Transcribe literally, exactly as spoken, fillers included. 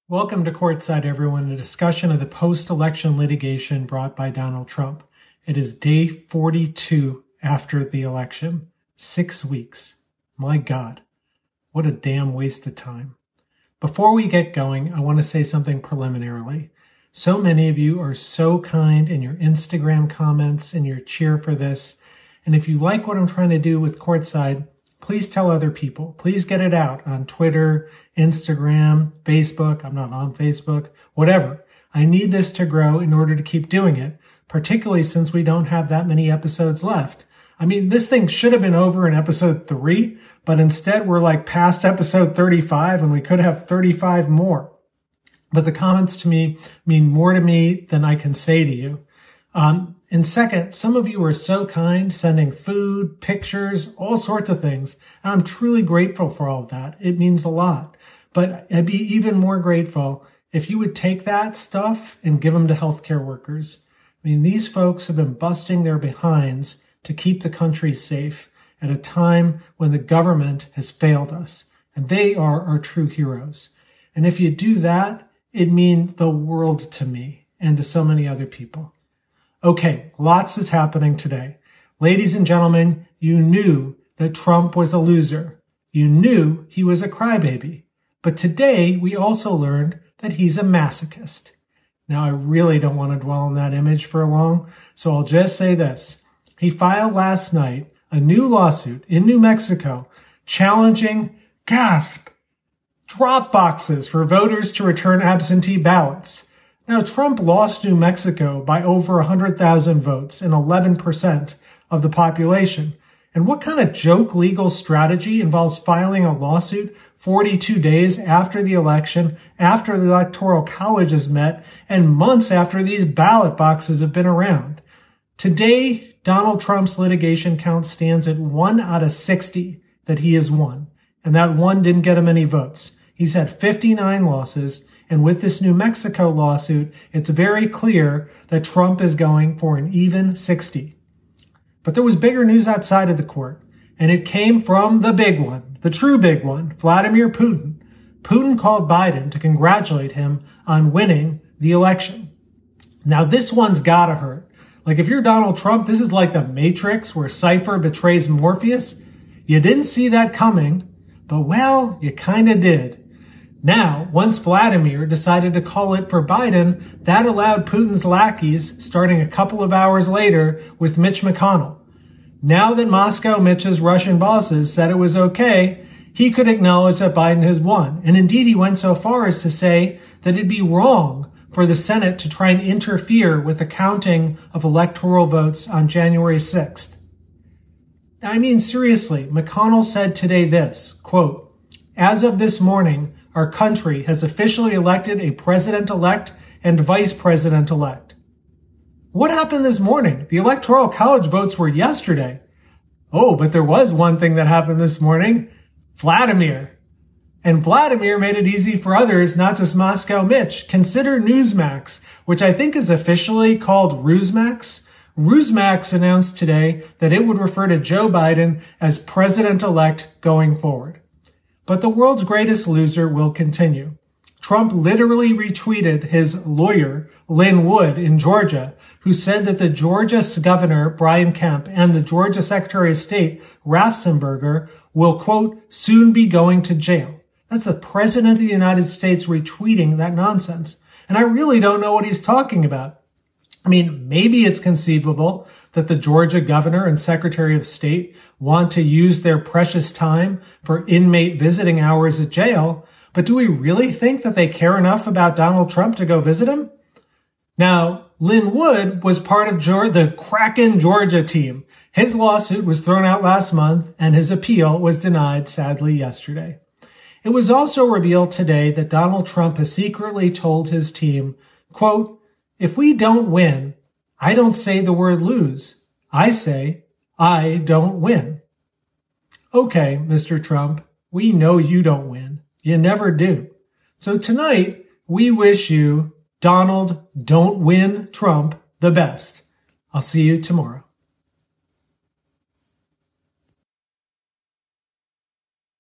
Welcome to Courtside, everyone, a discussion of the post-election litigation brought by Donald Trump. It is day forty-two after the election. Six weeks. My God, what a damn waste of time. Before we get going, I want to say something preliminarily. So many of you are so kind in your Instagram comments and your cheer for this. And if you like what I'm trying to do with Courtside, please tell other people. Please get it out on Twitter, Instagram, Facebook. I'm not on Facebook, whatever. I need this to grow in order to keep doing it, particularly since we don't have that many episodes left. I mean, this thing should have been over in episode three, but instead we're like past episode thirty-five and we could have thirty-five more. But the comments to me mean more to me than I can say to you. Um, and second, some of you are so kind, sending food, pictures, all sorts of things. And I'm truly grateful for all of that. It means a lot. But I'd be even more grateful if you would take that stuff and give them to healthcare workers. I mean, these folks have been busting their behinds to keep the country safe at a time when the government has failed us. And they are our true heroes. And if you do that, it'd mean the world to me and to so many other people. Okay, lots is happening today. Ladies and gentlemen, you knew that Trump was a loser. You knew he was a crybaby. But today, we also learned that he's a masochist. Now, I really don't want to dwell on that image for long, so I'll just say this. He filed last night a new lawsuit in New Mexico challenging, gasp, drop boxes for voters to return absentee ballots. Now, Trump lost New Mexico by over one hundred thousand votes and eleven percent of the population. And what kind of joke legal strategy involves filing a lawsuit forty-two days after the election, after the Electoral College has met, and months after these ballot boxes have been around? Today, Donald Trump's litigation count stands at one out of sixty that he has won. And that one didn't get him any votes. He's had fifty-nine losses. And with this New Mexico lawsuit, it's very clear that Trump is going for an even sixty. But there was bigger news outside of the court, and it came from the big one, the true big one, Vladimir Putin. Putin called Biden to congratulate him on winning the election. Now, this one's gotta hurt. Like, if you're Donald Trump, this is like the Matrix where Cypher betrays Morpheus. You didn't see that coming, but well, you kinda did. Now, once Vladimir decided to call it for Biden, that allowed Putin's lackeys, starting a couple of hours later with Mitch McConnell. Now that Moscow Mitch's Russian bosses said it was okay, he could acknowledge that Biden has won. And indeed, he went so far as to say that it'd be wrong for the Senate to try and interfere with the counting of electoral votes on January sixth. I mean, seriously, McConnell said today this, quote, "As of this morning, our country has officially elected a president-elect and vice president-elect." What happened this morning? The Electoral College votes were yesterday. Oh, but there was one thing that happened this morning. Vladimir. And Vladimir made it easy for others, not just Moscow Mitch. Consider Newsmax, which I think is officially called Rusmax. Rusmax announced today that it would refer to Joe Biden as president-elect going forward. But the world's greatest loser will continue. Trump literally retweeted his lawyer, Lin Wood, in Georgia, who said that the Georgia governor, Brian Kemp, and the Georgia Secretary of State, Raffensperger, will, quote, soon be going to jail. That's the president of the United States retweeting that nonsense. And I really don't know what he's talking about. I mean, maybe it's conceivable that the Georgia governor and secretary of state want to use their precious time for inmate visiting hours at jail, but do we really think that they care enough about Donald Trump to go visit him? Now, Lin Wood was part of the Kraken Georgia team. His lawsuit was thrown out last month, and his appeal was denied, sadly, yesterday. It was also revealed today that Donald Trump has secretly told his team, quote, "If we don't win, I don't say the word lose. I say, I don't win." Okay, Mister Trump, we know you don't win. You never do. So tonight, we wish you, Donald Don't Win Trump, the best. I'll see you tomorrow.